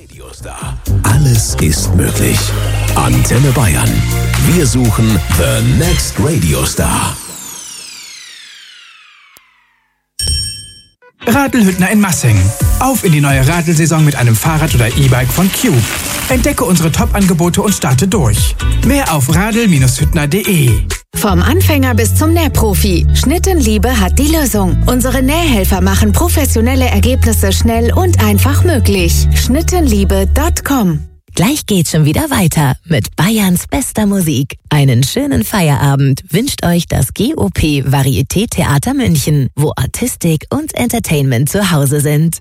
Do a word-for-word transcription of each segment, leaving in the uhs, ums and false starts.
Radiostar. Alles ist möglich. Antenne Bayern. Wir suchen the next Radiostar. Radelhüttner in Massing. Auf in die neue Radelsaison mit einem Fahrrad oder E-Bike von Cube. Entdecke unsere Top-Angebote und starte durch. Mehr auf radl Bindestrich hüttner punkt de. Vom Anfänger bis zum Nähprofi. Schnittenliebe hat die Lösung. Unsere Nähhelfer machen professionelle Ergebnisse schnell und einfach möglich. schnittenliebe punkt com. Gleich geht's schon wieder weiter mit Bayerns bester Musik. Einen schönen Feierabend wünscht euch das G O P Varieté Theater München, wo Artistik und Entertainment zu Hause sind.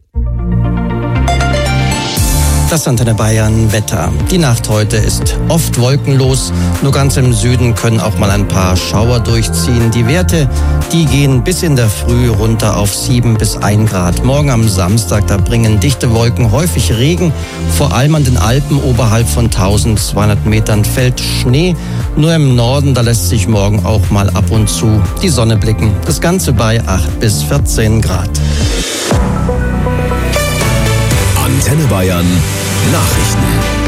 Das Antenne Bayern Wetter. Die Nacht heute ist oft wolkenlos. Nur ganz im Süden können auch mal ein paar Schauer durchziehen. Die Werte, die gehen bis in der Früh runter auf sieben bis ein Grad. Morgen am Samstag, da bringen dichte Wolken häufig Regen. Vor allem an den Alpen oberhalb von tausendzweihundert Metern fällt Schnee. Nur im Norden, da lässt sich morgen auch mal ab und zu die Sonne blicken. Das Ganze bei acht bis vierzehn Grad. Antenne Bayern Nachrichten.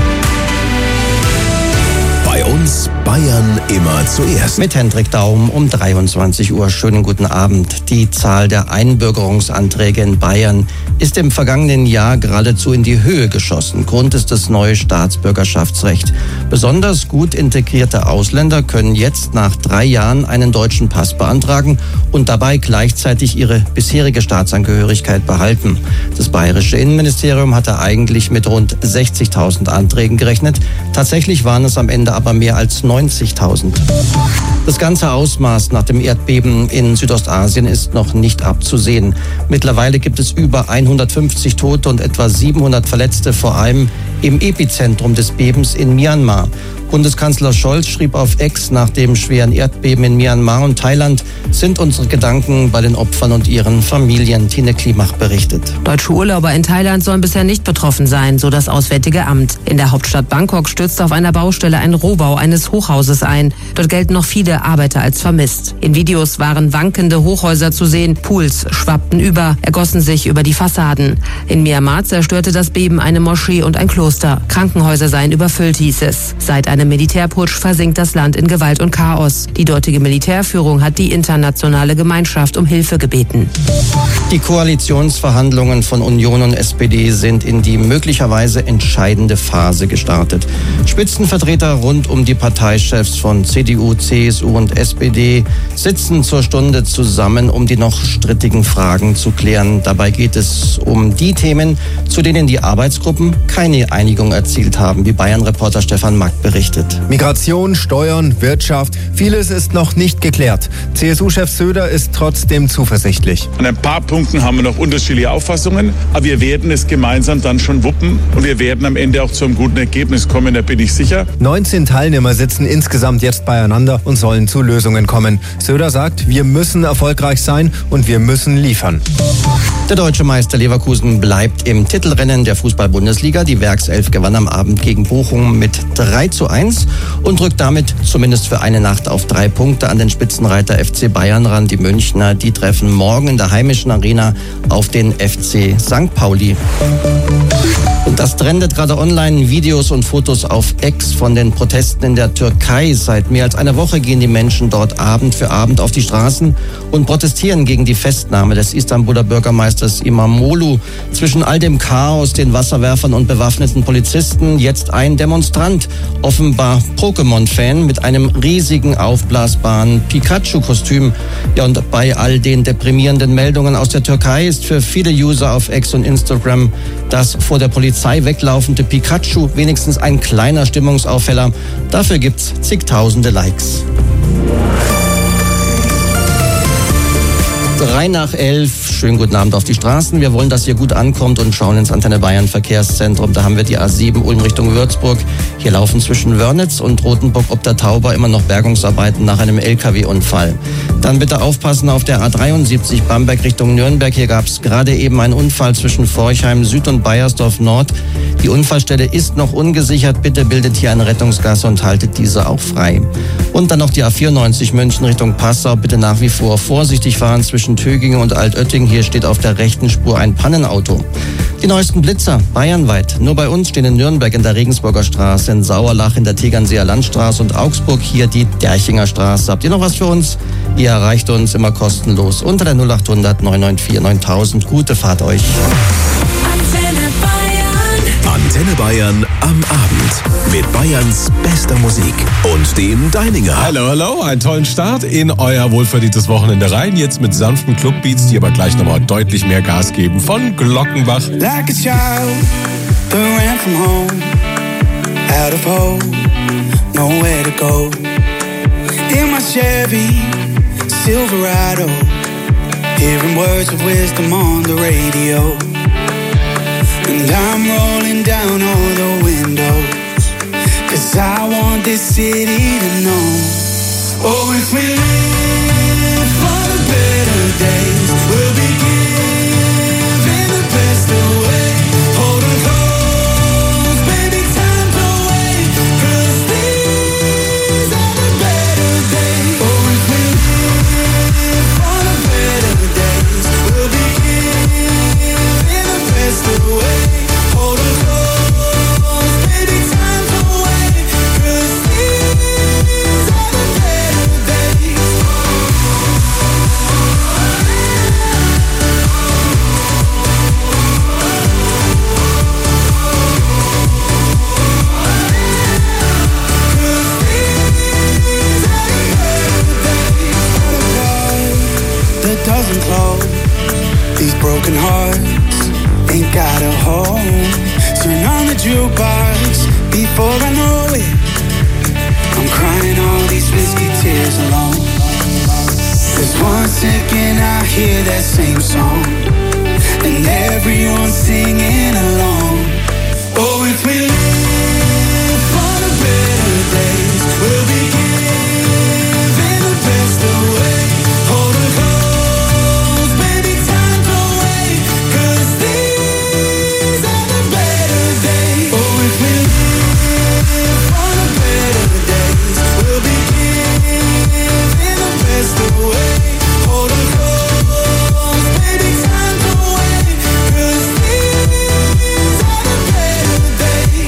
Bei uns Bayern immer zuerst. Mit Hendrik Daum um dreiundzwanzig Uhr. Schönen guten Abend. Die Zahl der Einbürgerungsanträge in Bayern ist im vergangenen Jahr geradezu in die Höhe geschossen. Grund ist das neue Staatsbürgerschaftsrecht. Besonders gut integrierte Ausländer können jetzt nach drei Jahren einen deutschen Pass beantragen und dabei gleichzeitig ihre bisherige Staatsangehörigkeit behalten. Das bayerische Innenministerium hatte eigentlich mit rund sechzigtausend Anträgen gerechnet. Tatsächlich waren es am Ende aber mehr als neunzigtausend. Das ganze Ausmaß nach dem Erdbeben in Südostasien ist noch nicht abzusehen. Mittlerweile gibt es über hundertfünfzig Tote und etwa siebenhundert Verletzte, vor allem im Epizentrum des Bebens in Myanmar. Bundeskanzler Scholz schrieb auf X: Nach dem schweren Erdbeben in Myanmar und Thailand sind unsere Gedanken bei den Opfern und ihren Familien. Tine Klimach berichtet. Deutsche Urlauber in Thailand sollen bisher nicht betroffen sein, so das Auswärtige Amt. In der Hauptstadt Bangkok stürzte auf einer Baustelle ein Rohbau eines Hochhauses ein. Dort gelten noch viele Arbeiter als vermisst. In Videos waren wankende Hochhäuser zu sehen, Pools schwappten über, ergossen sich über die Fassaden. In Myanmar zerstörte das Beben eine Moschee und ein Kloster. Krankenhäuser seien überfüllt, hieß es. Seit einem Militärputsch versinkt das Land in Gewalt und Chaos. Die dortige Militärführung hat die internationale Gemeinschaft um Hilfe gebeten. Die Koalitionsverhandlungen von Union und S P D sind in die möglicherweise entscheidende Phase gestartet. Spitzenvertreter rund um die Parteichefs von C D U, C S U und S P D sitzen zur Stunde zusammen, um die noch strittigen Fragen zu klären. Dabei geht es um die Themen, zu denen die Arbeitsgruppen keine Einigung erzielt haben, wie Bayern-Reporter Stefan Mack berichtet. Migration, Steuern, Wirtschaft, vieles ist noch nicht geklärt. C S U-Chef Söder ist trotzdem zuversichtlich. An ein paar Punkten haben wir noch unterschiedliche Auffassungen, aber wir werden es gemeinsam dann schon wuppen und wir werden am Ende auch zu einem guten Ergebnis kommen, da bin ich sicher. neunzehn Teilnehmer sitzen insgesamt jetzt beieinander und sollen zu Lösungen kommen. Söder sagt, wir müssen erfolgreich sein und wir müssen liefern. Der deutsche Meister Leverkusen bleibt im Titelrennen der Fußball-Bundesliga. Die Werkself gewann am Abend gegen Bochum mit drei zu eins und rückt damit zumindest für eine Nacht auf drei Punkte an den Spitzenreiter F C Bayern ran. Die Münchner, die treffen morgen in der heimischen Arena auf den F C Sankt Pauli. Und das trendet gerade online. Videos und Fotos auf X von den Protesten in der Türkei. Seit mehr als einer Woche gehen die Menschen dort Abend für Abend auf die Straßen und protestieren gegen die Festnahme des Istanbuler Bürgermeisters İmamoğlu. Zwischen all dem Chaos, den Wasserwerfern und bewaffneten Polizisten jetzt ein Demonstrant, offenbar Pokémon-Fan mit einem riesigen aufblasbaren Pikachu-Kostüm. Ja, und bei all den deprimierenden Meldungen aus der Türkei ist für viele User auf X und Instagram das vor der Polizei weglaufende Pikachu wenigstens ein kleiner Stimmungsaufheller. Dafür gibt's zigtausende Likes. Drei nach elf. Schönen guten Abend auf die Straßen. Wir wollen, dass ihr gut ankommt und schauen ins Antenne Bayern Verkehrszentrum. Da haben wir die A sieben Ulm Richtung Würzburg. Hier laufen zwischen Wörnitz und Rothenburg ob der Tauber immer noch Bergungsarbeiten nach einem L K W-Unfall. Dann bitte aufpassen auf der A dreiundsiebzig Bamberg Richtung Nürnberg. Hier gab es gerade eben einen Unfall zwischen Forchheim Süd und Baiersdorf Nord. Die Unfallstelle ist noch ungesichert. Bitte bildet hier eine Rettungsgasse und haltet diese auch frei. Und dann noch die A vierundneunzig München Richtung Passau. Bitte nach wie vor vorsichtig fahren zwischen Tögingen und Altötting. Hier steht auf der rechten Spur ein Pannenauto. Die neuesten Blitzer, bayernweit. Nur bei uns stehen in Nürnberg in der Regensburger Straße, in Sauerlach in der Tegernseer Landstraße und Augsburg hier die Derchinger Straße. Habt ihr noch was für uns? Ihr erreicht uns immer kostenlos unter der null acht hundert neun neun vier neuntausend. Gute Fahrt euch. Antenne Bayern. Antenne Bayern am Abend mit Bayerns bester Musik und dem Deininger. Hallo, hallo, einen tollen Start in euer wohlverdientes Wochenende rein. Jetzt mit sanften Clubbeats, die aber gleich nochmal deutlich mehr Gas geben. Von Glockenbach. Like a child that ran from home, out of hope, nowhere to go. In my Chevy Silverado, hearing words of wisdom on the radio. And I'm rolling down all the windows, 'cause I want this city to know. Oh, if we live for the better days, we'll be giving the best away. Hold on close, baby, time's away, 'cause these are the better days. Oh, if we live for the better days, we'll be giving the best away. Hold on close, baby, time's away, 'cause these are the better days. That doesn't close. These broken hearts ain't got a home. Turn on the jukebox before I know it. I'm crying all these whiskey tears alone. 'Cause one second I hear that same song, and everyone's singing along. Oh, if we live for the better days, we'll be giving the best away. Hold on close, baby, time's away, 'cause these are the better days. Oh, if we live for the better days, we'll be giving the best away. Hold on close, baby, time's away, 'cause these are the better days.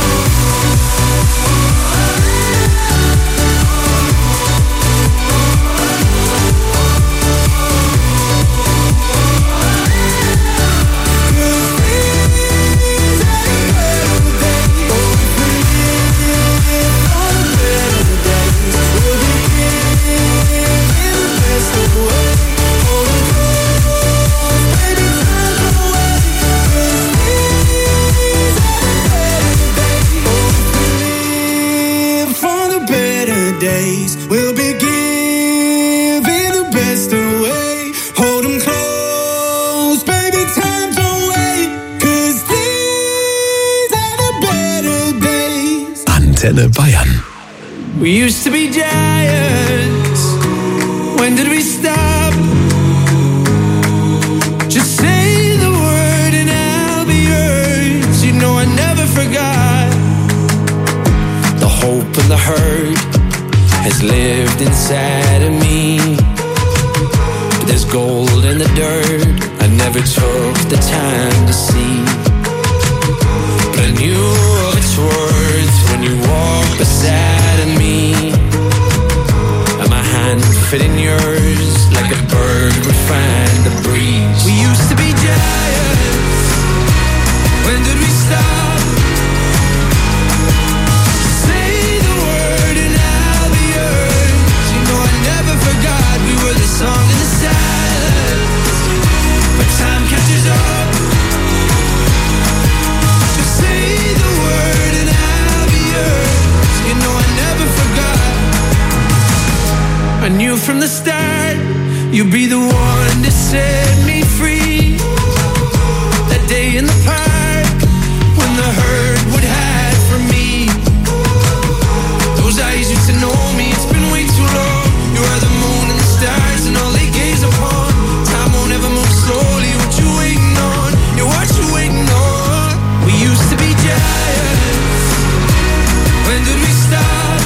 We'll be giving the best away. Hold 'em close, baby, time's away, 'cause these are the better days. Antenne Bayern. We used to be giants. When did we stop? Just say the word and I'll be yours. You know I never forgot. The hope and the hurt has lived inside of me. But there's gold in the dirt I never took the time to see. But I knew of its worth when you walked beside of me. And my hand fit in yours like a bird would find the breeze. We used to be giants. When did we stop? Song in the silence, but time catches up. Just say the word and I'll be yours. You know I never forgot. I knew from the start you'd be the one to set me free. That day in the park when the herd would hide from me. Those eyes used to know me. It's been way too long. You are the moon and the stars and all they gaze upon. Time won't ever move slowly. What you waiting on? Yeah, what you waiting on? We used to be giants. When did we stop?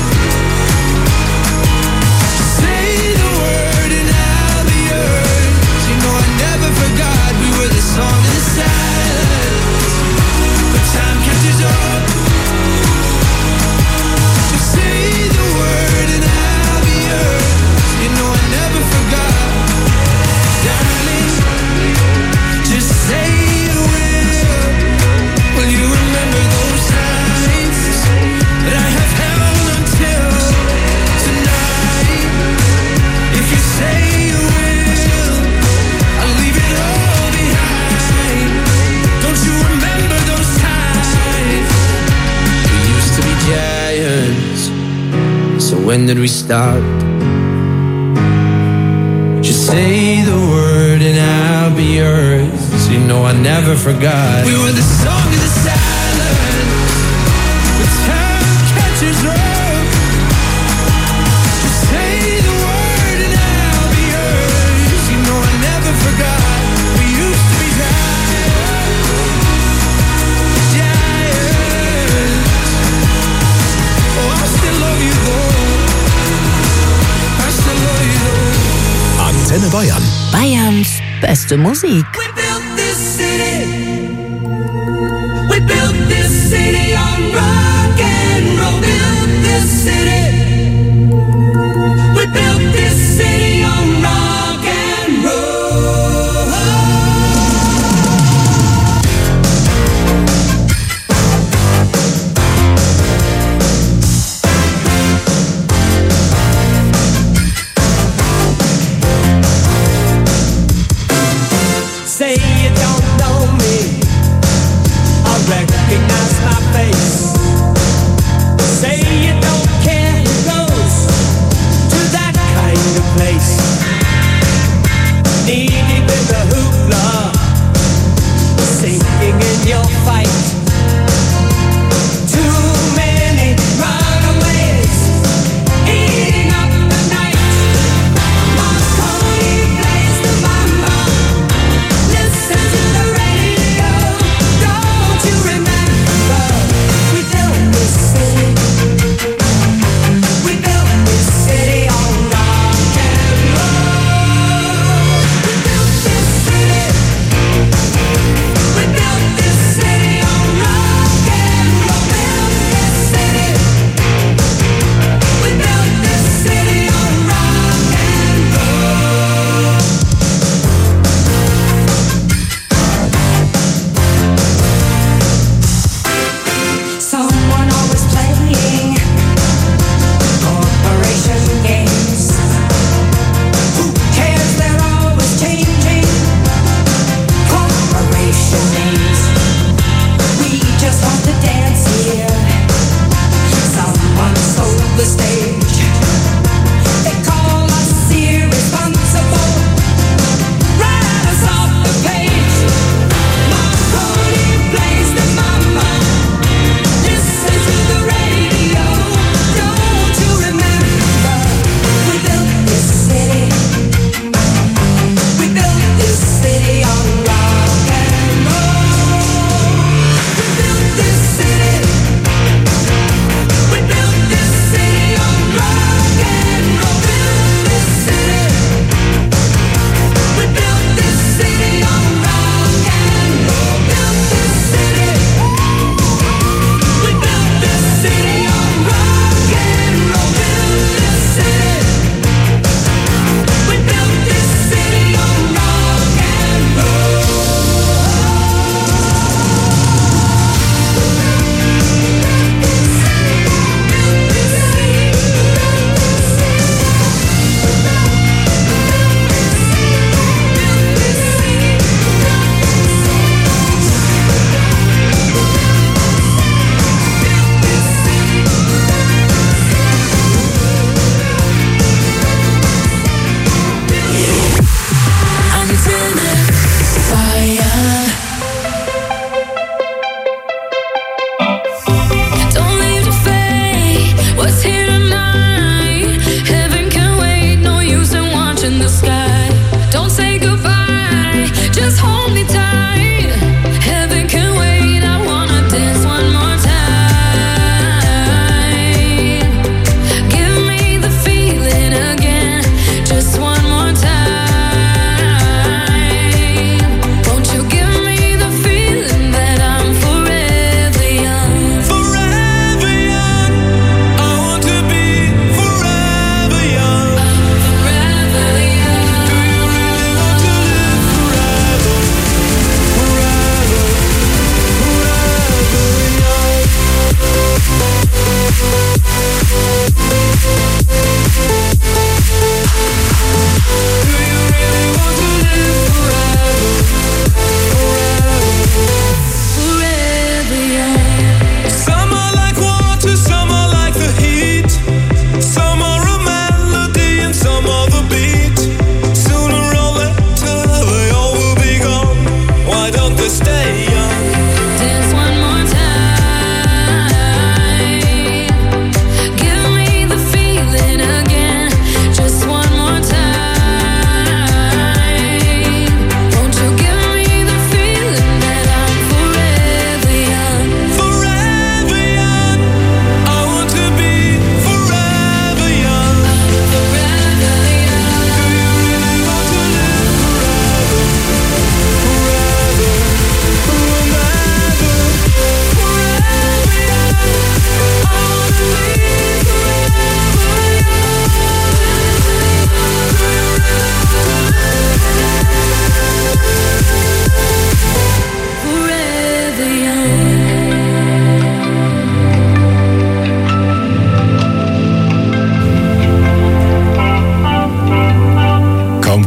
Say the word and I'll be yours. You know I when did we start? Just say the word and I'll be yours. You know I never forgot. We were the song of the silence, the time catches up. Just say the word and I'll be yours. You know I never forgot. We used to be giants, giants. Oh, I still love you though. I still love you though. Antenne Bayern. Bayerns beste Musik. We built this city. We built this city on rock and roll. Built this city. We built this city on rock and roll. Say you don't know me, I recognize my face. Say you don't care who goes to that kind of place. Knee deep in the hoopla, sinking in your fight. Too many runaways, eating up the night. Marconi plays the mambo. Listen to the radio. Don't you remember we built this city?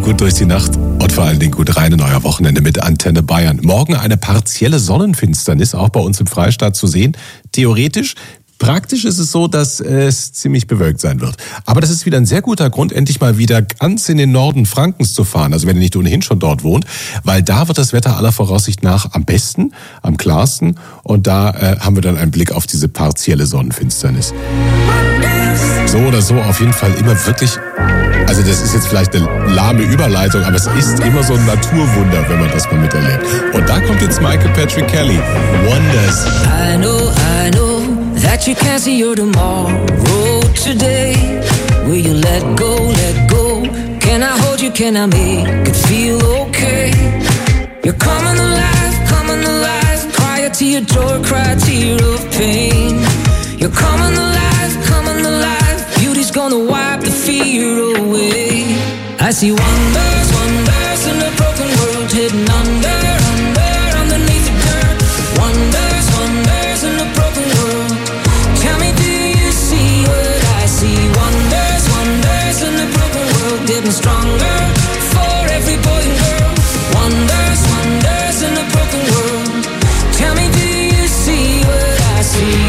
gut durch die Nacht und vor allen Dingen gut rein in euer Wochenende mit Antenne Bayern. Morgen eine partielle Sonnenfinsternis auch bei uns im Freistaat zu sehen. Theoretisch. Praktisch ist es so, dass es ziemlich bewölkt sein wird. Aber das ist wieder ein sehr guter Grund, endlich mal wieder ganz in den Norden Frankens zu fahren. Also wenn ihr nicht ohnehin schon dort wohnt, weil da wird das Wetter aller Voraussicht nach am besten, am klarsten. Und da äh, haben wir dann einen Blick auf diese partielle Sonnenfinsternis. So oder so auf jeden Fall immer wirklich, also das ist jetzt vielleicht eine lahme Überleitung, aber es ist immer so ein Naturwunder, wenn man das mal miterlebt. Und da kommt jetzt Michael Patrick Kelly, Wonders. I know, I know that you can't see your tomorrow today. Will you let go, let go? Can I hold you, can I make it feel okay? You're coming alive, coming alive. Cry a tear, joy, cry a tear of pain. You're coming alive, coming alive. Beauty's gonna wipe the fear away. I see wonders, wonders in a broken world, hidden under, under, underneath the dirt. Wonders, wonders in a broken world. Tell me, do you see what I see? Wonders, wonders in a broken world, getting stronger for every boy and girl. Wonders, wonders in a broken world. Tell me, do you see what I see?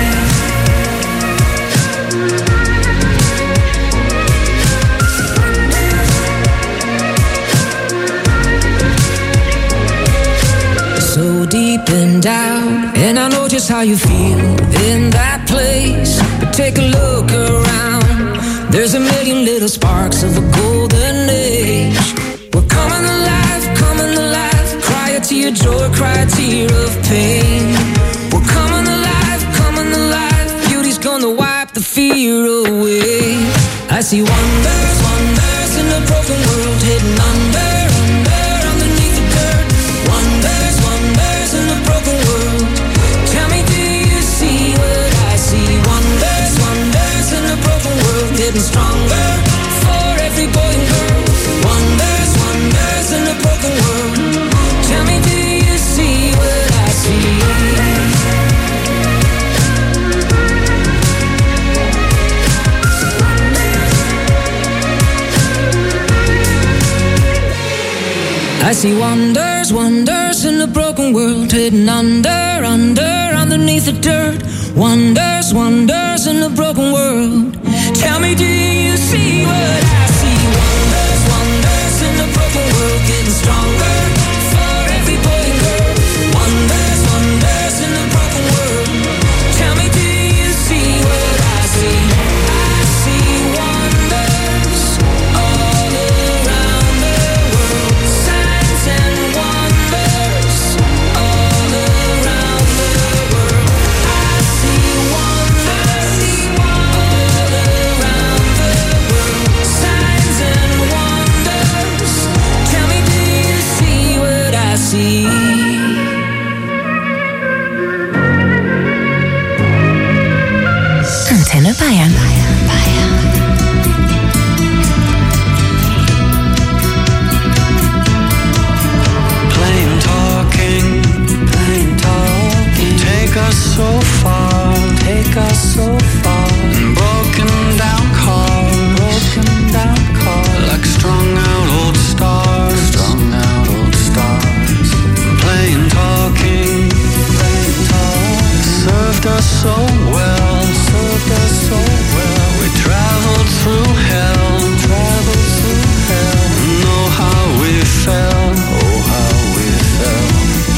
So deep and down, and I know just how you feel in that place. But take a look around, there's a million little sparks of a golden age. We're coming alive, coming alive. Cry a tear, joy, cry a tear of pain. We're coming alive, coming alive. Beauty's gonna wipe the fear away. I see wonders, wonders in a broken world, hidden under, under, underneath the dirt. Wonders, wonders in a broken world. Tell me, do you see what I see? Wonders, wonders in a broken world, getting stronger for every boy and girl. Wonders, wonders in a broken world. Tell me, do you see what I see? I see wonders, wonders in a broken world, hidden under, under, underneath the dirt. Wonders, wonders in a broken world. Tell me, do you see what I see? Wonders, wonders in a broken world, getting stronger for every boy and girl. Wonders, wonders in a broken world. Tell me, do you see what I see? I see wonders all around the world. Signs and wonders all around the world. I see wonders all around the world. Signs and wonders. Tell me, do you see what I see? Antenne Bayern. Plain talking, plain talking. Take us so far, take us so far. Broken down cars, broken down cars. Like strung out old stars, strung out old stars. Plain talking, plain talk. Served us so well, served us so well. We traveled through hell, traveled through hell. Know how we fell, oh how we fell.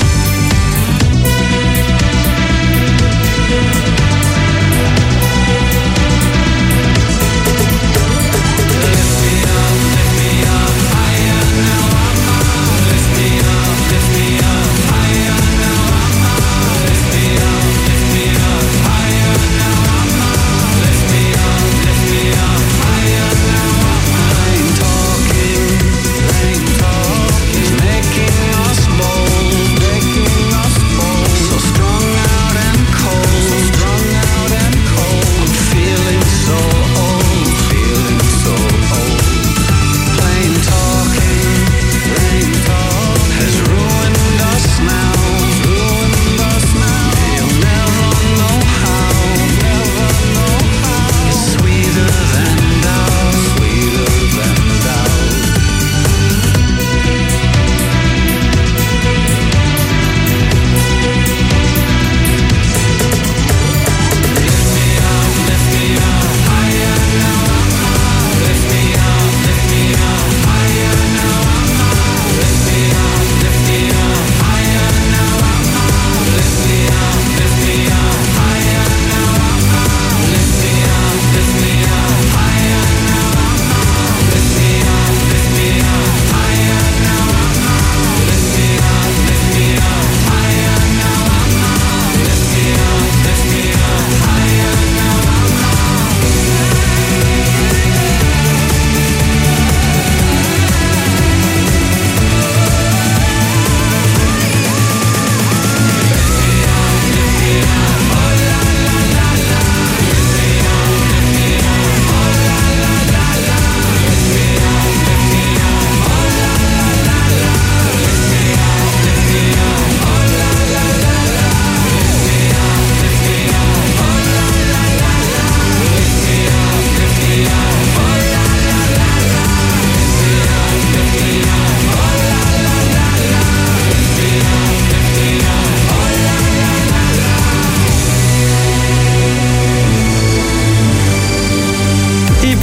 Lift me up, lift me up higher now I'm high. Lift me up, lift me up higher now I'm high. Lift me up, lift me up higher now I'm high. Lift me up, lift me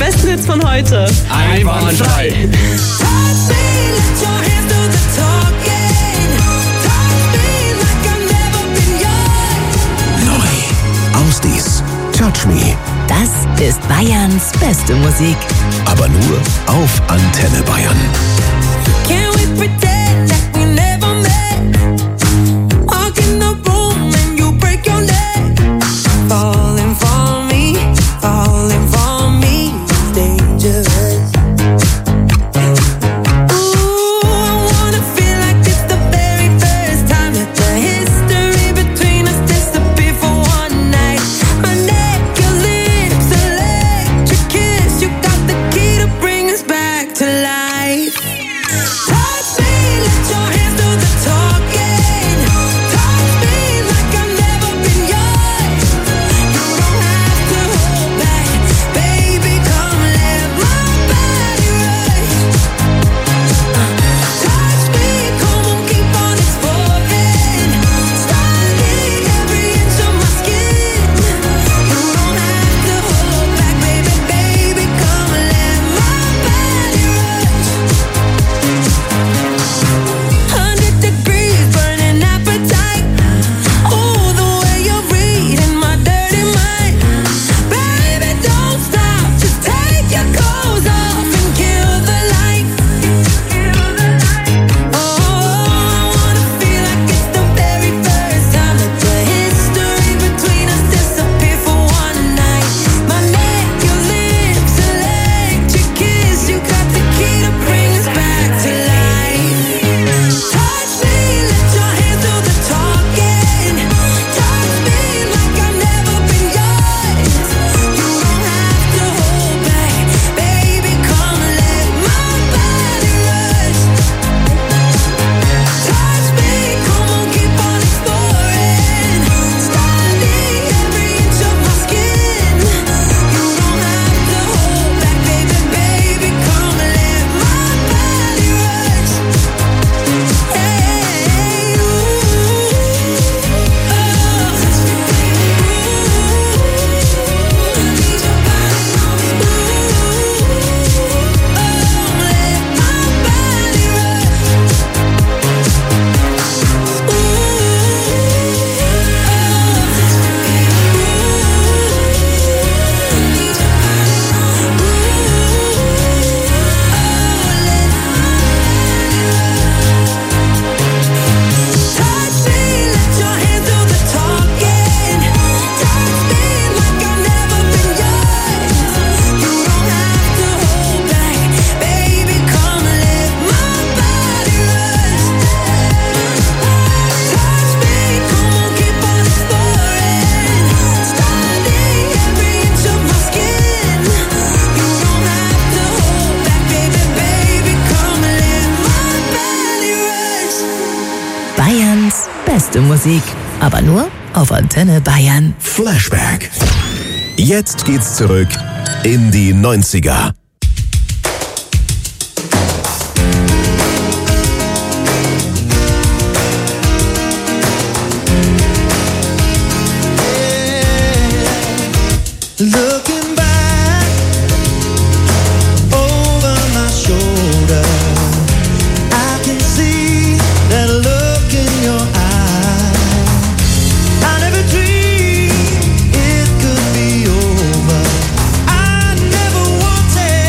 besten Hits von heute. Einwandfrei. Neu. Ausdies. Touch Me. Das ist Bayerns beste Musik. Aber nur auf Antenne Bayern. Can we pretend that we never met? Walk in the room and you break your leg. Falling for me, falling for me is dangerous. Ooh, I wanna feel like it's the very first time that the history between us disappeared for one night. My neck, your lips, electric kiss. You got the key to bring us back to life. Touch me, let your hands do the talking. Touch me like I've never been yours. You don't have to hold back, baby. Come let my body rush. Touch me, come on, keep on exploring. Study every inch of my skin. You don't have to hold back, baby, baby. Come let my body rush. Hundred degrees, burning appetite. Oh, the way you're reading my dirty mind. Baby, don't stop, just take your clothes off and kill the light. Oh, I wanna feel like it's the very first time that the history between us disappeared for one night. My neck, your lips, electric kiss. You got the key to bring us back to life. Touch me, let your hands do the talking. Touch me like I've never been yours. You don't have to hold back, baby. Come let my body rush. Touch me, come on, keep on exploring. Study every inch of my skin. You don't have to hold back, baby, baby. Come let my body rush. Hey, ooh, oh, touch me, baby. Ooh, I need your body on me. Ooh, oh, let my body rush. Ooh, oh, touch me, baby. Ooh, I need your body on me. Touch me, let your hands do the talking. Touch me like I've never been yours. You don't have to hold back, baby. Come let my body rush. Touch me, come on, keep on exploring. Study every inch of my skin. You don't have to hold back, baby, baby. Come let my body rush. Bayerns beste Musik. Aber nur auf Antenne Bayern. Flashback. Jetzt geht's zurück in die neunziger. Looking back over my shoulder, I can see that look in your eye. I never dreamed it could be over. I never wanted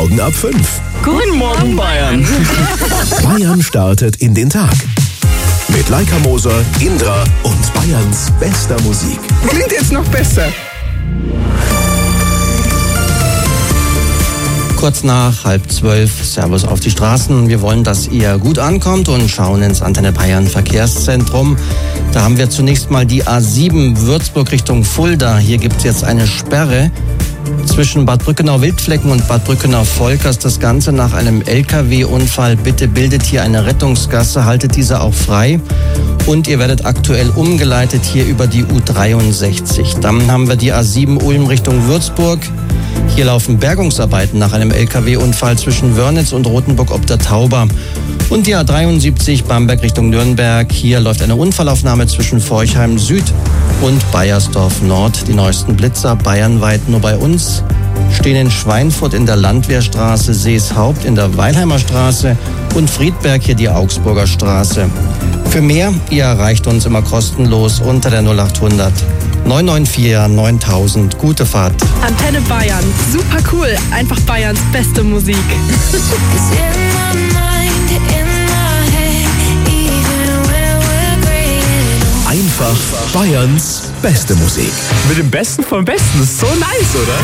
Morgen ab fünf. Guten Morgen, Bayern. Bayern startet in den Tag. Mit Laika Moser, Indra und Bayerns bester Musik. Klingt jetzt noch besser. Kurz nach halb zwölf, Servus auf die Straßen. Wir wollen, dass ihr gut ankommt und schauen ins Antenne Bayern Verkehrszentrum. Da haben wir zunächst mal die A sieben Würzburg Richtung Fulda. Hier gibt es jetzt eine Sperre zwischen Bad Brückenau-Wildflecken und Bad Brückenau-Volkers. Das Ganze nach einem L K W-Unfall. Bitte bildet hier eine Rettungsgasse, haltet diese auch frei. Und ihr werdet aktuell umgeleitet hier über die U dreiundsechzig. Dann haben wir die A sieben Ulm Richtung Würzburg. Hier laufen Bergungsarbeiten nach einem L K W-Unfall zwischen Wörnitz und Rothenburg ob der Tauber. Und die A dreiundsiebzig Bamberg Richtung Nürnberg. Hier läuft eine Unfallaufnahme zwischen Forchheim Süd und Baiersdorf Nord. Die neuesten Blitzer bayernweit nur bei uns stehen in Schweinfurt in der Landwehrstraße, Seeshaupt in der Weilheimer Straße und Friedberg hier die Augsburger Straße. Für mehr, ihr erreicht uns immer kostenlos unter der null achthundert neun neun vier neuntausend. Gute Fahrt. Antenne Bayern. Super cool. Einfach Bayerns beste Musik. Einfach Bayerns beste Musik. Mit dem Besten vom Besten. Das ist so nice, oder?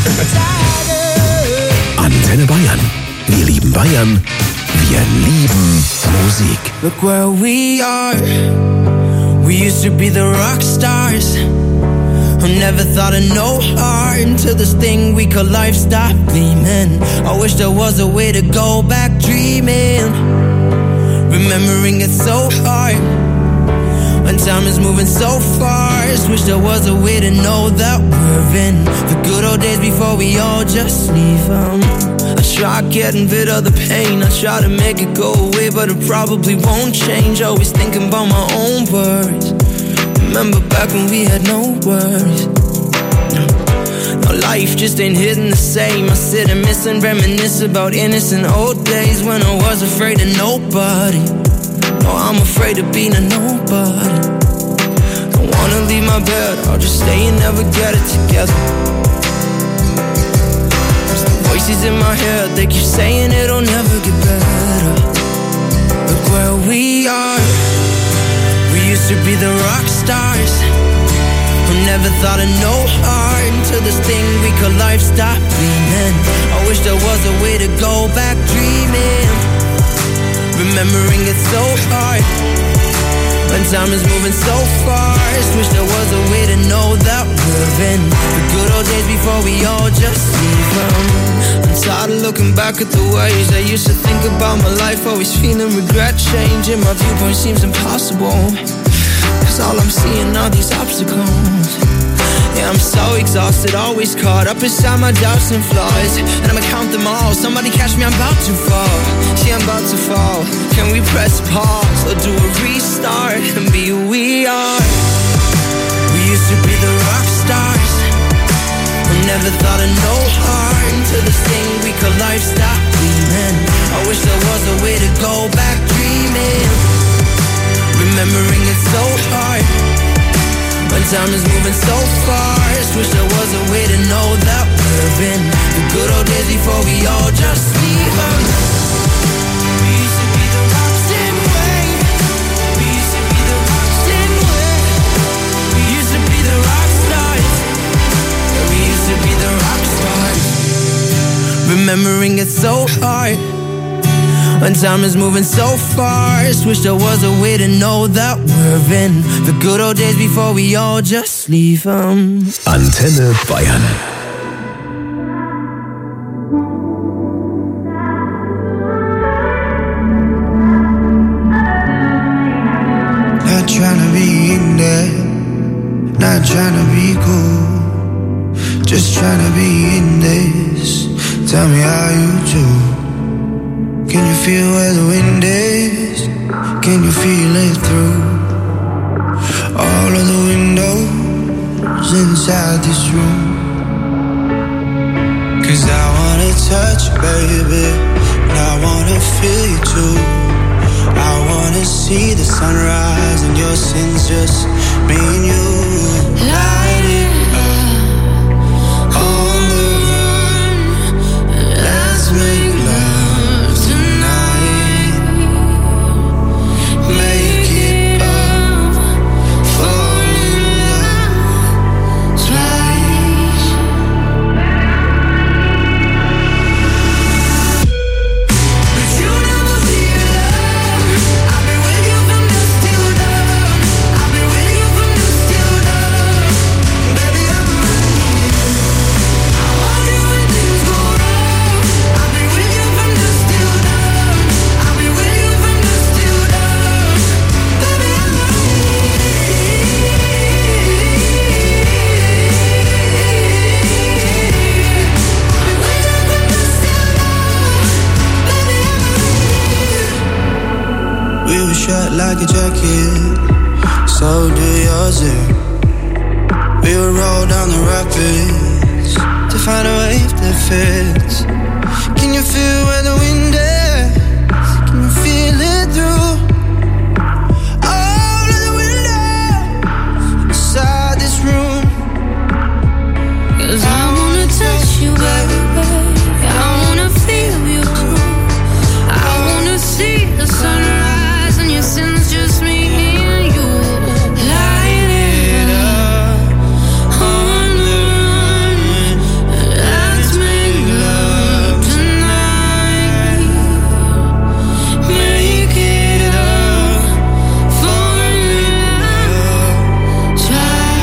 Antenne Bayern. Wir lieben Bayern. Wir lieben Musik. Look where we are. We used to be the rock stars. I never thought of no heart until this thing we call life stopped gleaming. I wish there was a way to go back dreaming. Remembering it so hard when time is moving so fast. Wish there was a way to know that we're in the good old days before we all just leave them. I try getting rid of the pain, I try to make it go away, but it probably won't change. Always thinking about my own words. Remember back when we had no worries. Now life just ain't hitting the same. I sit and miss and reminisce about innocent old days when I was afraid of nobody. No, I'm afraid of being a nobody. Don't wanna leave my bed, I'll just stay and never get it together. Cause the voices in my head, they keep saying it'll never get better. Look where we are. We used to be the rock stars who never thought of no heart until this thing we call life stopped gleaming. I wish there was a way to go back dreaming. Remembering it so hard when time is moving so fast. Wish there was a way to know that we're in the good old days before we all just leave them. I'm tired of looking back at the ways I used to think about my life. Always feeling regret, changing my viewpoint seems impossible. Cause all I'm seeing are these obstacles. Yeah, I'm so exhausted, always caught up inside my doubts and flaws. And I'ma count them all, somebody catch me, I'm about to fall. See, I'm about to fall. Can we press pause or do a restart and be who we are? We used to be the rock stars who never thought of no heart until this thing we call life stopped gleaming. I wish there was a way to go back dreaming. Remembering it so hard when time is moving so fast. Wish there was a way to know that we're in the good old days before we all just leave them. We used to be the rocks in way. We used to be the rocks in way. We used to be the rock stars. Yeah, we used to be the rock stars. Remembering it so hard when time is moving so fast. Wish there was a way to know that we're in the good old days before we all just leave them. Antenne Bayern. Not trying to be in there, not trying to be cool, just trying to be in this. Tell me how you do. Can you feel where the wind is? Can you feel it through all of the windows inside this room? Cause I wanna touch you, baby, and I wanna feel you too. I wanna see the sunrise and your sins, just me and you. Light it up on the run. Let's make you a shirt like a jacket, so do yours. We will roll down the rapids to find a wave that fits. Can you feel where the wind is? Can you feel it through all of the windows inside this room? 'Cause I wanna touch you, baby. I wanna feel you too. I wanna see the sunrise and your sins, just me and you. Light it up on the run. Let's make love tonight. Make it up for now. Try.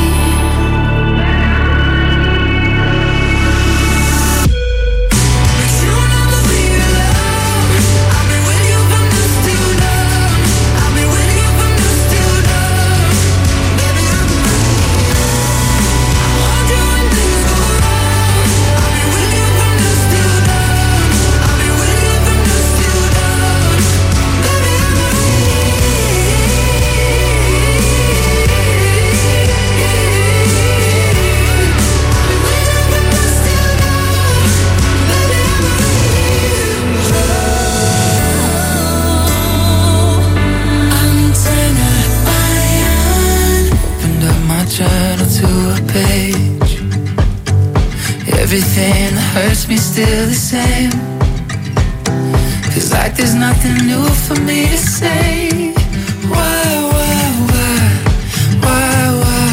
Journal to a page. Everything that hurts me still the same. Feels like there's nothing new for me to say. Why, why, why, why, why,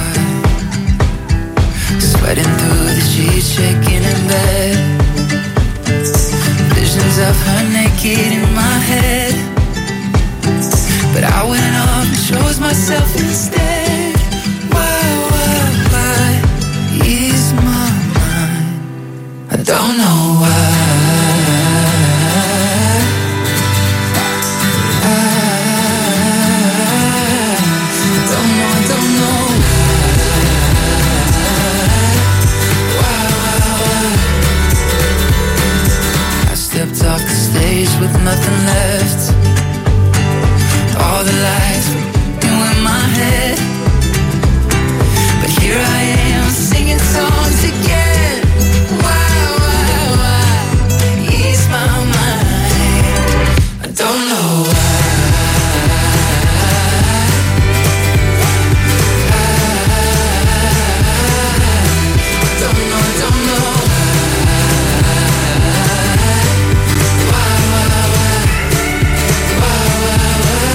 why? Sweating through the sheets, shaking in bed. Visions of her naked in my head. But I went off and chose myself instead. Ease my mind. I don't know why. I, I don't know, I don't know why. Why, why, why? I stepped off the stage with nothing left. All the lights were in my head. But here I am singing songs again. Why, why, why? Ease my mind. I don't know why. I don't know, I don't know why. Why, why, why? Why, why,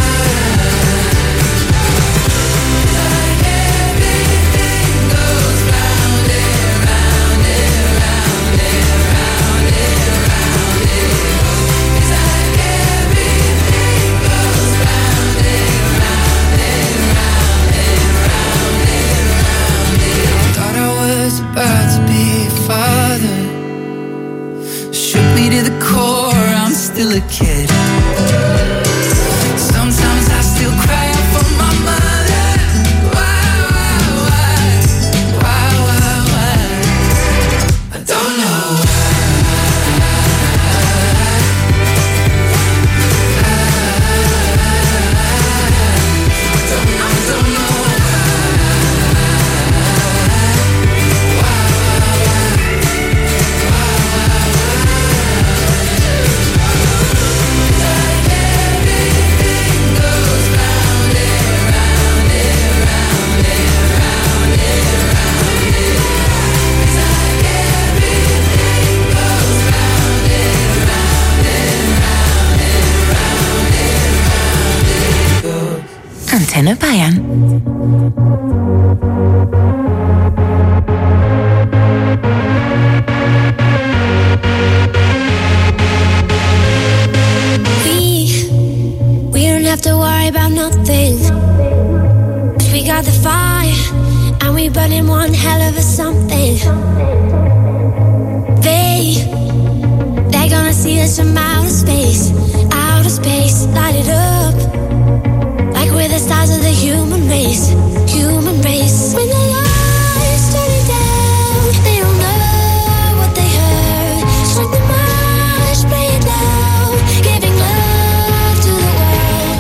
like everything goes round and round and round and round and round and it's like everything goes round and round and round and round and round and thought I was about to be a father. Shook me to the core, I'm still a kid. Sometimes I still cry out for my mother. Why, why, why? Why, why, why? I don't know why. I don't know, I don't know why. Like everything goes round and round and round and round and round and it's like everything goes round and round and round and round and round and goes. Antenne Bayern. We, we don't have to worry about nothing. 'Cause we got the fire, and we burning one hell of a something. They, they're gonna see us from outer space, outer space, light it up. Like we're the stars of the human race, human race. When the lights turning down, they don't know what they heard. Strike the march, play it loud, giving love to the world.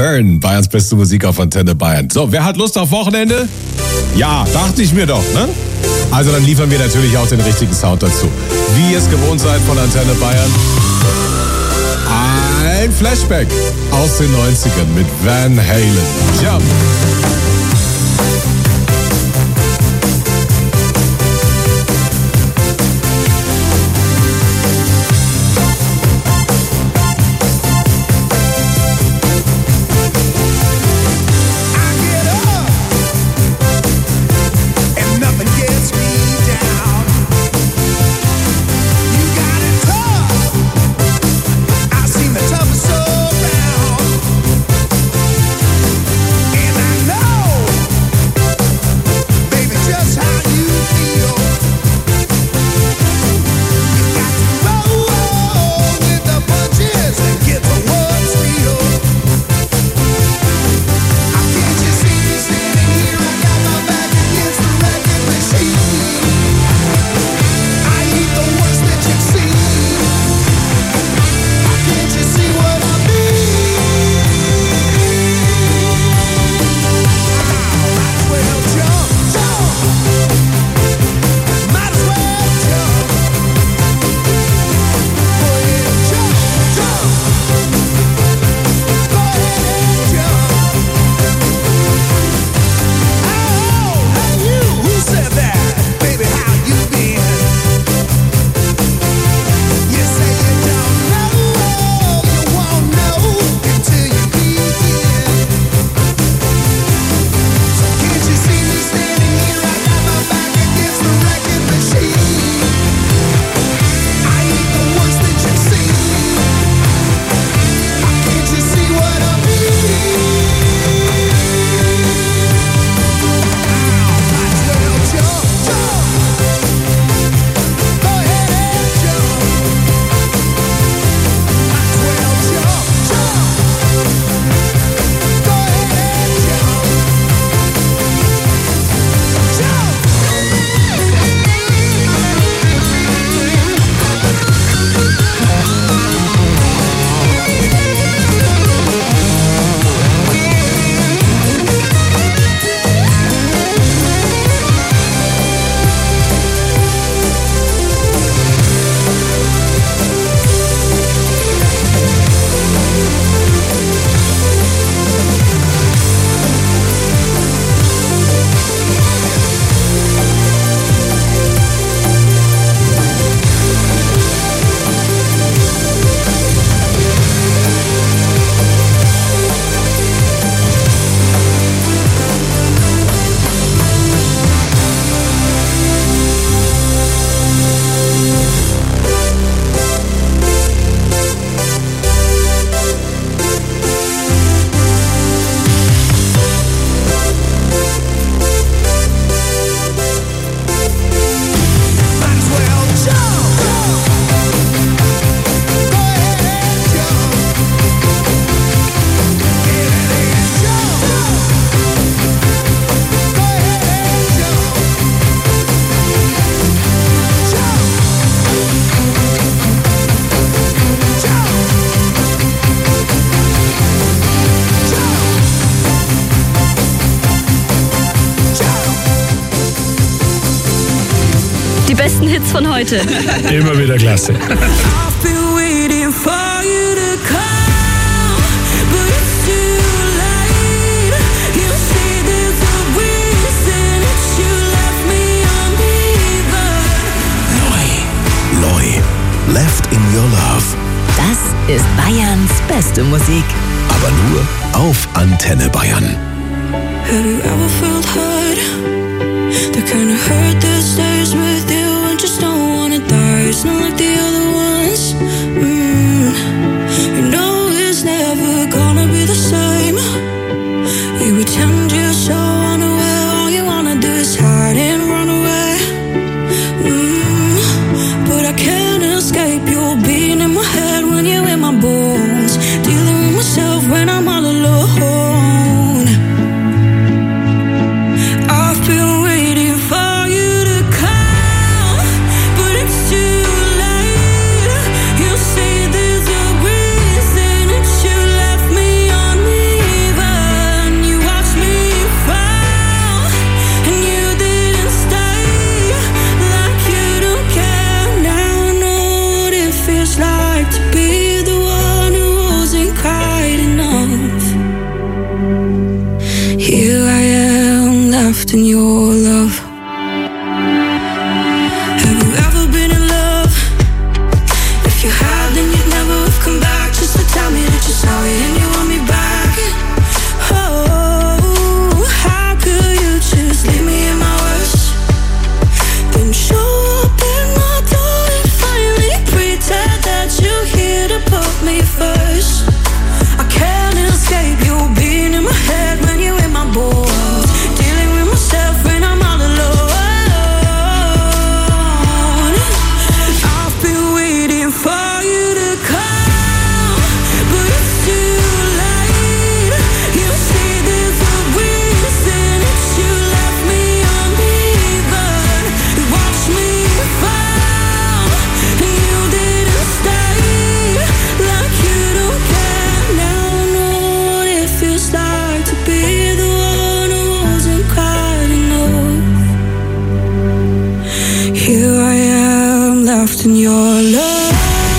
Burn, Bayerns beste Musik auf Antenne Bayern. So, wer hat Lust auf Wochenende? Ja, dachte ich mir doch, ne? Also dann liefern wir natürlich auch den richtigen Sound dazu. Wie ihr es gewohnt seid von Antenne Bayern. Ein Flashback aus den neunzigern mit Van Halen. Jump! Die besten Hits von heute. Immer wieder klasse. Left in Your Love. Das ist Bayerns beste Musik. Aber nur auf Antenne Bayern. Have you ever felt hurt? The kind of hurt that stays with you and just don't wanna die. It's not like the other ones. Mm. You know it's never gonna be the same. You pretend you're so unaware. All you wanna do is hide and run away. Mm. But I can't escape your being in my head when you're in my bones. Dealing with myself when I'm all alone. I've been waiting for you lost in your love.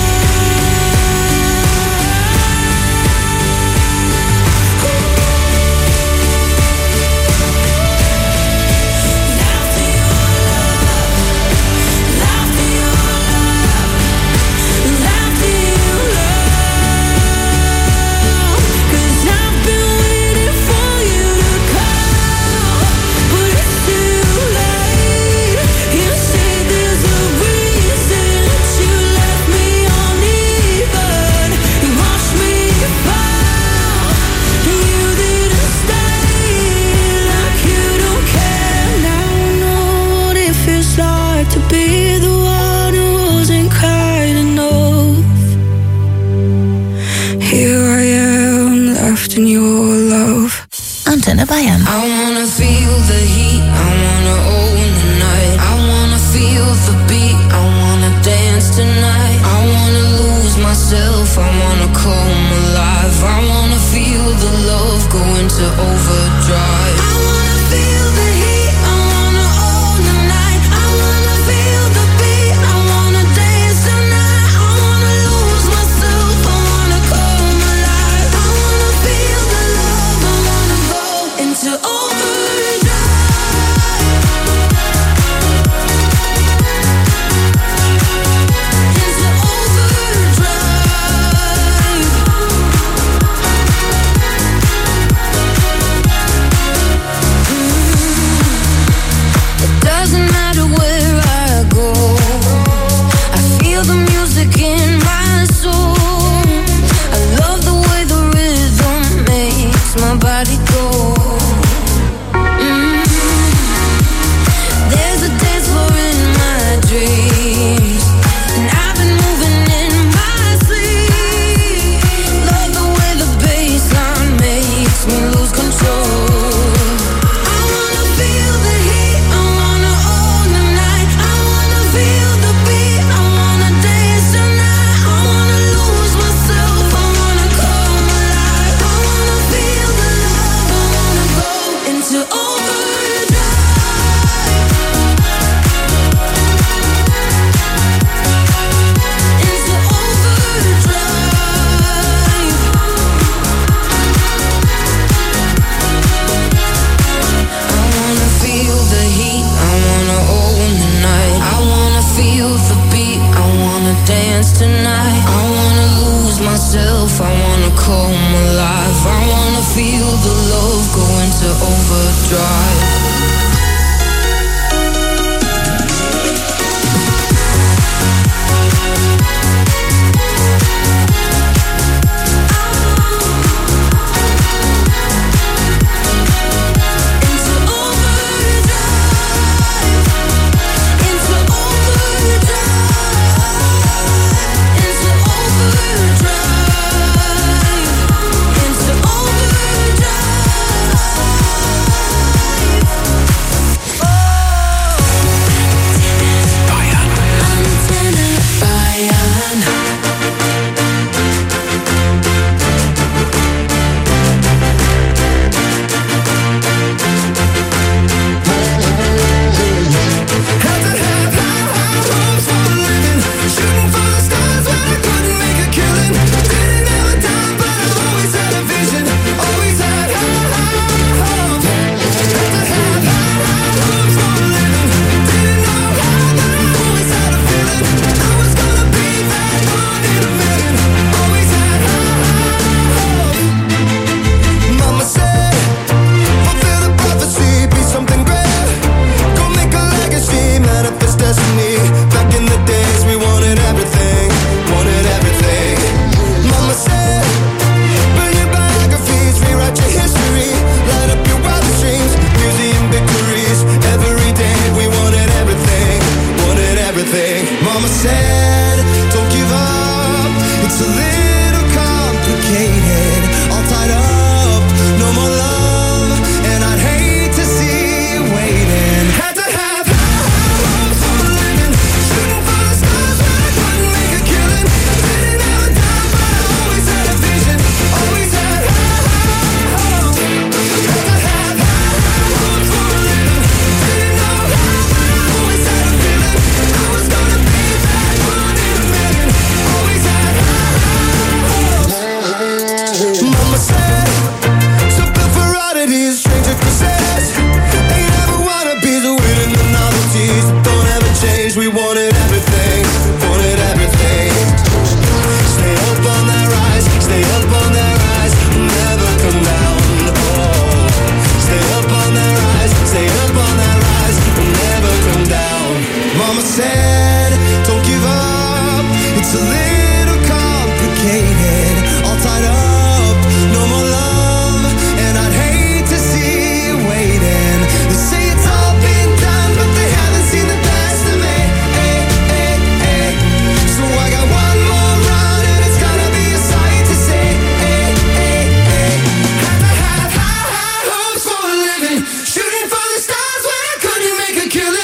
Antenne Bayern. I wanna feel the heat, I wanna own the night. I wanna feel the beat, I wanna dance tonight. I wanna lose myself, I wanna come alive. I wanna feel the love go into overdrive. I wanna feel the heat, I wanna own the night. I wanna feel the beat, I wanna dance tonight. I wanna lose myself, I wanna come alive. I wanna feel the love, I wanna go into overdrive. Into overdrive. Mm. It doesn't matter where I go, I feel the music in my soul. I love the way the rhythm makes my body go. Mm. There's a dance floor in my dreams, and I've been moving in my sleep. Love the way the bassline makes me lose control. I wanna feel the heat, I wanna own the night. I wanna feel the beat, I wanna dance tonight. I wanna lose myself, I wanna come alive. I wanna feel the love, I wanna go into overdrive. Into overdrive. I wanna feel the heat, I wanna own the night. I wanna feel the beat, I wanna dance tonight. I wanna lose myself, I wanna come alive. I wanna feel the love go into overdrive. Into overdrive.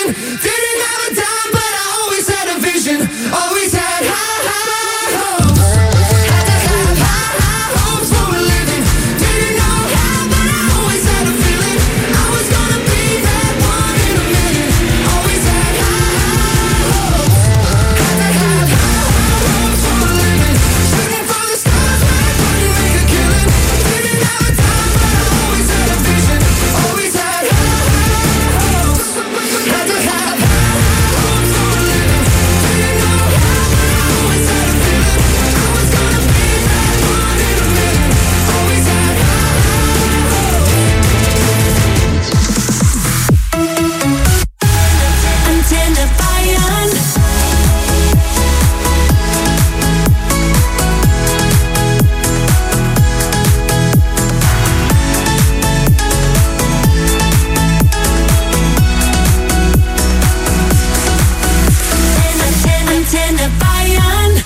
feeling. Didn't have a dime, but I always had a vision. Always had high, high hopes. Had to have high, high hopes for a living. Didn't know how, but I always had a feeling. I was gonna be that one in a million. Always had high, high hopes. Had to have high, high hopes for a living. Shooting for the stars, but I couldn't make a killing. Didn't have a dime, but I always had a vision. Always had high, high hopes. Had to have high, high hopes for a living. Didn't know how, but I always had a feeling. I was gonna be that one in a million. Always had high, high hopes. Antenne Bayern. Antenne Bayern.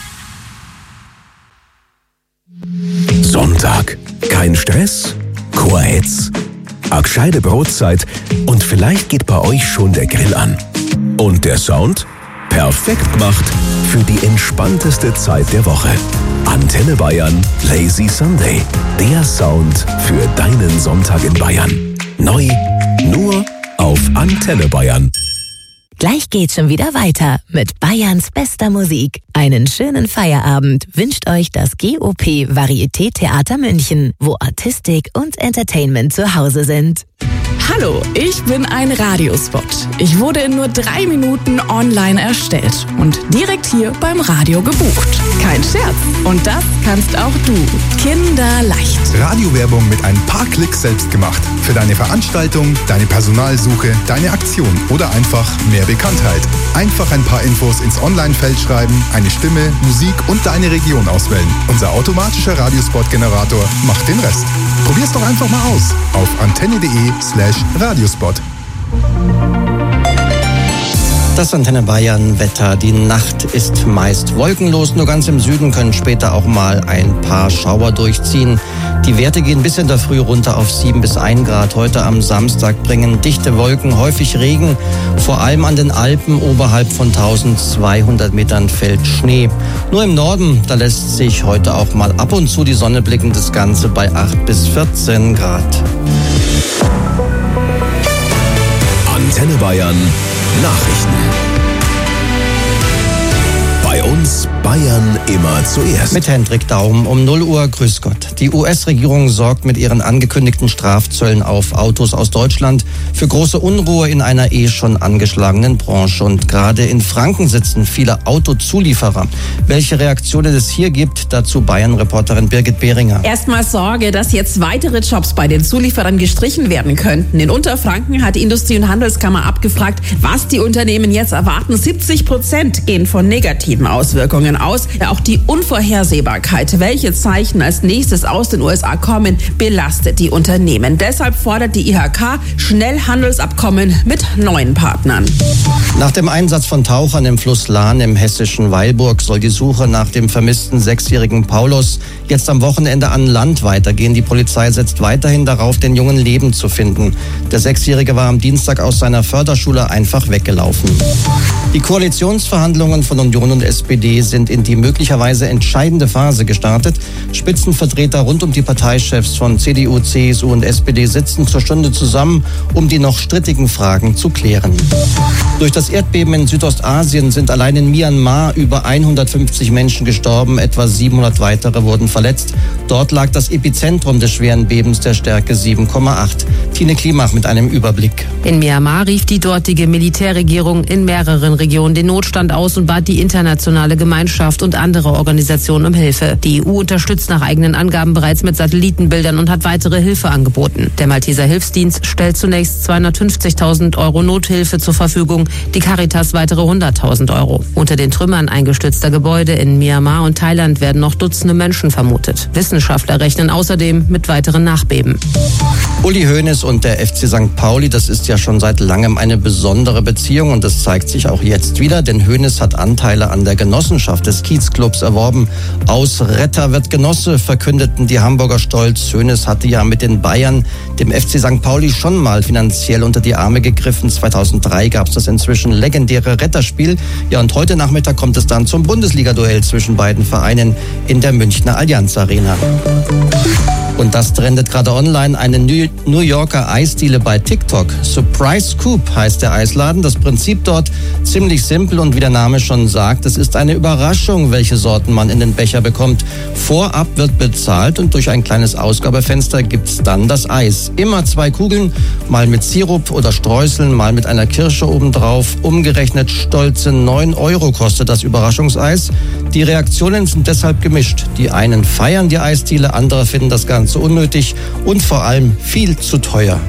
Sonntag. Kein Stress? Chorhits. A gescheite Brotzeit und vielleicht geht bei euch schon der Grill an. Und der Sound? Perfekt gemacht für die entspannteste Zeit der Woche. Antenne Bayern Lazy Sunday. Der Sound für deinen Sonntag in Bayern. Neu, nur auf Antenne Bayern. Gleich geht's schon wieder weiter mit Bayerns bester Musik. Einen schönen Feierabend wünscht euch das G O P Varieté Theater München, wo Artistik und Entertainment zu Hause sind. Hallo, ich bin ein Radiospot. Ich wurde in nur drei Minuten online erstellt und direkt hier beim Radio gebucht. Kein Scherz. Und das kannst auch du. Kinderleicht. Radiowerbung mit ein paar Klicks selbst gemacht. Für deine Veranstaltung, deine Personalsuche, deine Aktion oder einfach mehr Bekanntheit. Einfach ein paar Infos ins Online-Feld schreiben, eine Stimme, Musik und deine Region auswählen. Unser automatischer Radiospot-Generator macht den Rest. Probier's doch einfach mal aus auf antenne.de slash Radiospot. Das Antenne Bayern Wetter. Die Nacht ist meist wolkenlos. Nur ganz im Süden können später auch mal ein paar Schauer durchziehen. Die Werte gehen bis in der Früh runter auf sieben bis ein Grad. Heute am Samstag bringen dichte Wolken, häufig Regen. Vor allem an den Alpen oberhalb von zwölfhundert Metern fällt Schnee. Nur im Norden, da lässt sich heute auch mal ab und zu die Sonne blicken. Das Ganze bei acht bis vierzehn Grad. Antenne Bayern Nachrichten. Bei uns Bayern immer zuerst. Mit Hendrik Daum um null Uhr. Grüß Gott. Die U S-Regierung sorgt mit ihren angekündigten Strafzöllen auf Autos aus Deutschland für große Unruhe in einer eh schon angeschlagenen Branche. Und gerade in Franken sitzen viele Autozulieferer. Welche Reaktionen es hier gibt, dazu Bayern-Reporterin Birgit Behringer. Erstmal Sorge, dass jetzt weitere Jobs bei den Zulieferern gestrichen werden könnten. In Unterfranken hat die Industrie- und Handelskammer abgefragt, was die Unternehmen jetzt erwarten. siebzig Prozent gehen von negativen Auswirkungen aus. Ja, auch die Unvorhersehbarkeit, welche Zeichen als nächstes aus den U S A kommen, belastet die Unternehmen. Deshalb fordert die I H K schnell Handelsabkommen mit neuen Partnern. Nach dem Einsatz von Tauchern im Fluss Lahn im hessischen Weilburg soll die Suche nach dem vermissten sechsjährigen Paulus jetzt am Wochenende an Land weitergehen. Die Polizei setzt weiterhin darauf, den Jungen lebend zu finden. Der Sechsjährige war am Dienstag aus seiner Förderschule einfach weggelaufen. Die Koalitionsverhandlungen von Union und S P D sind in die möglicherweise entscheidende Phase gestartet. Spitzenvertreter rund um die Parteichefs von C D U, C S U und S P D sitzen zur Stunde zusammen, um die noch strittigen Fragen zu klären. Durch das Erdbeben in Südostasien sind allein in Myanmar über hundertfünfzig Menschen gestorben, etwa siebenhundert weitere wurden verletzt. Dort lag das Epizentrum des schweren Bebens der Stärke sieben Komma acht. Tine Klimach mit einem Überblick. In Myanmar rief die dortige Militärregierung in mehreren Regionen den Notstand aus und bat die internationale Gemeinschaft und andere Organisationen um Hilfe. Die E U unterstützt nach eigenen Angaben bereits mit Satellitenbildern und hat weitere Hilfe angeboten. Der Malteser Hilfsdienst stellt zunächst zweihundertfünfzigtausend Euro Nothilfe zur Verfügung, die Caritas weitere hunderttausend Euro. Unter den Trümmern eingestürzter Gebäude in Myanmar und Thailand werden noch Dutzende Menschen vermutet. Wissenschaftler rechnen außerdem mit weiteren Nachbeben. Uli Hoeneß und der F C Sankt Pauli, das ist ja schon seit langem eine besondere Beziehung und das zeigt sich auch jetzt wieder, denn Hoeneß hat Anteile an der Genossenschaft Mitgliedschaft des Kiezclubs erworben. Aus Retter wird Genosse, verkündeten die Hamburger stolz. Hoeneß hatte ja mit den Bayern dem F C Sankt Pauli schon mal finanziell unter die Arme gegriffen. zweitausenddrei gab es das inzwischen legendäre Retterspiel. Ja, und heute Nachmittag kommt es dann zum Bundesliga-Duell zwischen beiden Vereinen in der Münchner Allianz Arena. Und das trendet gerade online. Eine New Yorker Eisdiele bei TikTok. Surprise Scoop heißt der Eisladen. Das Prinzip dort ziemlich simpel und wie der Name schon sagt, es ist eine Überraschung, welche Sorten man in den Becher bekommt. Vorab wird bezahlt und durch ein kleines Ausgabefenster gibt's dann das Eis. Immer zwei Kugeln, mal mit Sirup oder Streuseln, mal mit einer Kirsche obendrauf. Umgerechnet stolze neun Euro kostet das Überraschungseis. Die Reaktionen sind deshalb gemischt. Die einen feiern die Eisdiele, andere finden das Ganze zu unnötig und vor allem viel zu teuer.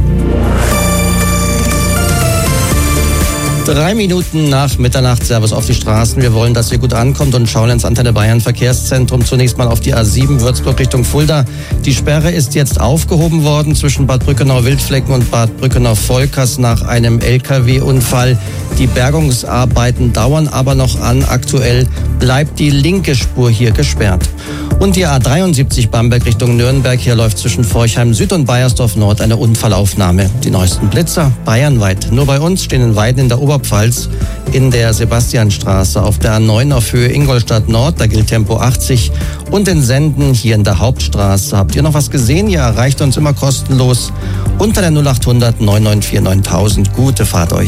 Drei Minuten nach Mitternacht, Servus auf die Straßen. Wir wollen, dass ihr gut ankommt und schauen ins Antenne Bayern Verkehrszentrum. Zunächst mal auf die A sieben Würzburg Richtung Fulda. Die Sperre ist jetzt aufgehoben worden zwischen Bad Brückenau-Wildflecken und Bad Brückenau-Volkers nach einem L K W-Unfall. Die Bergungsarbeiten dauern aber noch an. Aktuell bleibt die linke Spur hier gesperrt. Und die A dreiundsiebzig Bamberg Richtung Nürnberg. Hier läuft zwischen Forchheim Süd und Baiersdorf Nord eine Unfallaufnahme. Die neuesten Blitzer bayernweit. Nur bei uns stehen in Weiden in der Oberpfalz in der Sebastianstraße. Auf der A neun auf Höhe Ingolstadt Nord, da gilt Tempo achtzig. Und in Senden hier in der Hauptstraße. Habt ihr noch was gesehen? Ja, erreicht uns immer kostenlos unter der null achthundert neun neun vier neuntausend. Gute Fahrt euch.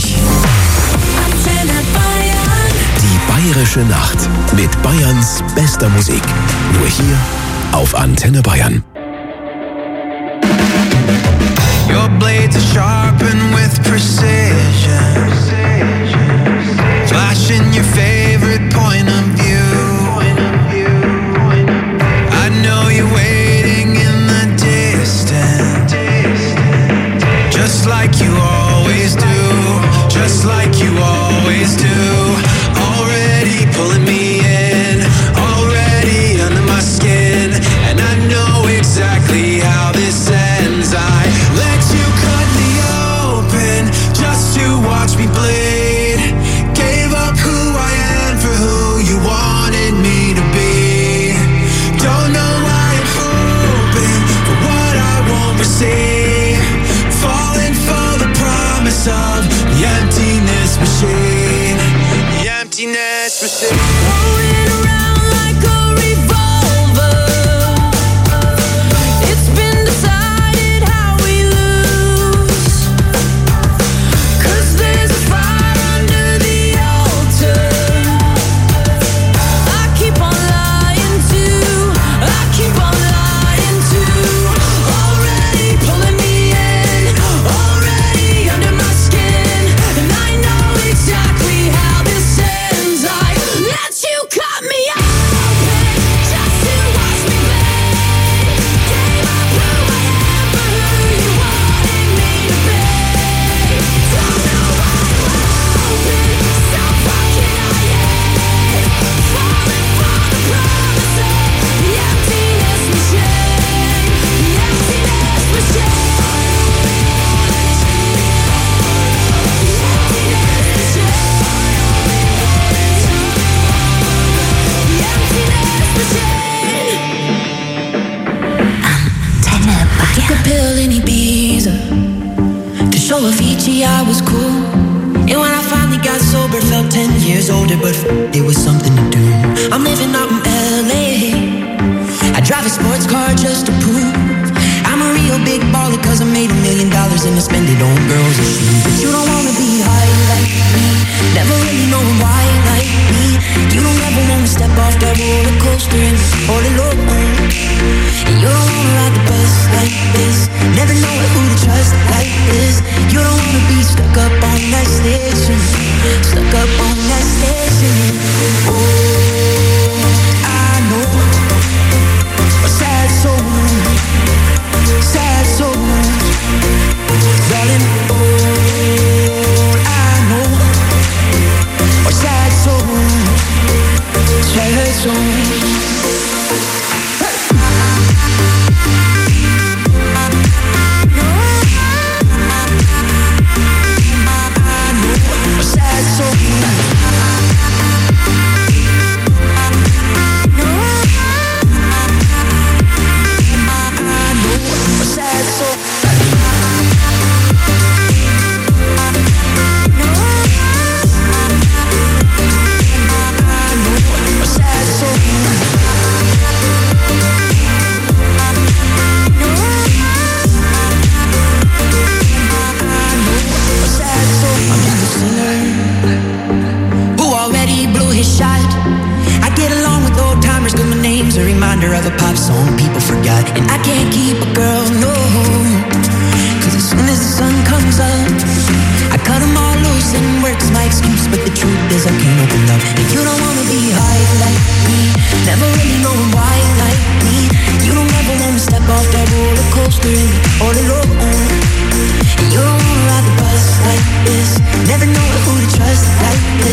Die Bayerische Nacht mit Bayerns bester Musik. Nur hier auf Antenne Bayern. Your blades are sharpened with precision, flashing your favorite point of view. I know you're waiting in the distance, just like you always do, just like you always do. Already pulling me in, already under my skin, and I know exactly how this ends. I let you cut me open just to watch me bleed. Gave up who I am for who you wanted me to be. Don't know why I'm hoping for what I won't receive. Falling for the promise of the emptiness machine. The emptiness machine. Rolling around like a revolver. It's been decided how we lose. 'Cause there's a fire under the altar. I keep on lying to, I keep on lying to. Already pulling me in, already under my skin. And I know exactly how this ends. I let you cut me open just to watch me bleed. Gave up who I am for who you wanted me to be. Don't know why I'm hoping, so fucking I am. Falling for the promise of the emptiness machine. The emptiness machine. I took a pill in Ibiza to show Avicii I was cool. And when I finally got sober, felt ten years older, but f- it was something to do. I'm living out in L A. I drive a sports car just to prove I'm a real big baller, 'cause I made a million dollars and I spend it on girls and shoes. But you don't wanna be high like me, never really knowing why like me. You don't ever wanna step off that roller coaster and all alone. And you don't wanna ride the bus like this, never know who to trust like this. You don't wanna be stuck up on that station, stuck up on that station. Oh, I know a sad soul, sad soul, darling. Oh, I know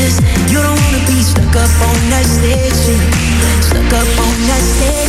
this. You don't wanna be stuck up on that stage, stuck up on that stage.